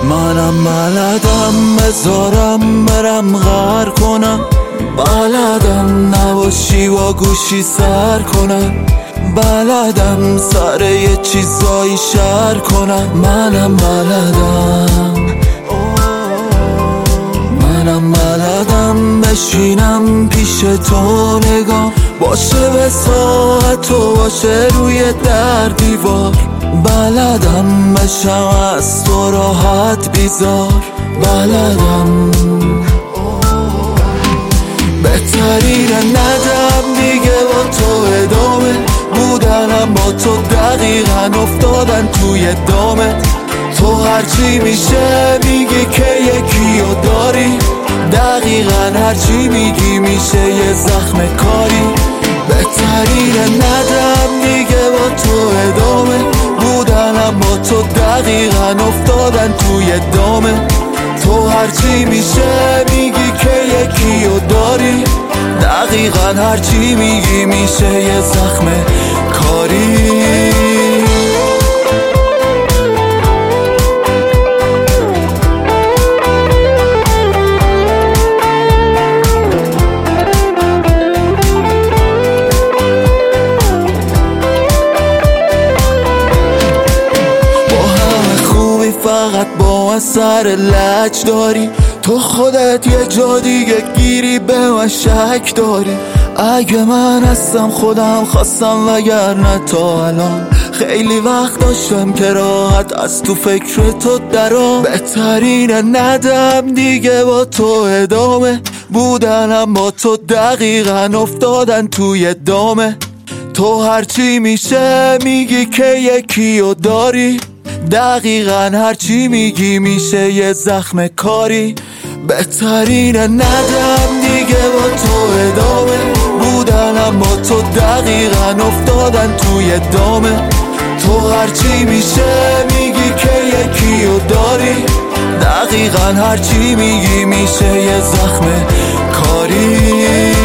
منم بلدم بذارم برم غر کنم، بلدم نباشی با گوشی سر کنم، بلدم سر یه چیزایی شر کنم. منم بلدم بشینم پیش تو نگاه باشه به ساعت و باشه روی در دیوار، بلدم بشم از تو راحت بیزار، بلدم بهترینه ندم دیگه با تو ادامه بودنم، با تو دقیقا افتادن توی دامت. تو هرچی میشه میگی که یکیو داری، دقیقا هرچی میگی میشه یه زخم کاری. بهترینه ندم دیگه با تو ادامه بودنم، با تو دقیقا افتادن توی دامت. تو هرچی میشه میگی که یکیو داری، دقیقا هرچی میگی میشه یه زخم کاری. فقط با من سر لج داری، تو خودت یه جا دیگه گیری به من شک داری. اگه من هستم خودم خواستم وگرنه تا الان خیلی وقت داشتم که راحت از تو فکر تو درام. بهترینه ندم دیگه با تو ادامه بودنم، با تو دقیقا افتادن توی دامه. تو هرچی میشه میگی که یکیو داری، دقیقا هرچی میگی میشه یه زخم کاری. بهترینه ندم دیگه با تو ادامه بودنم، با تو دقیقا افتادن توی دامه. تو هرچی میشه میگی که یکیو داری، دقیقا هرچی میگی میشه یه زخم کاری.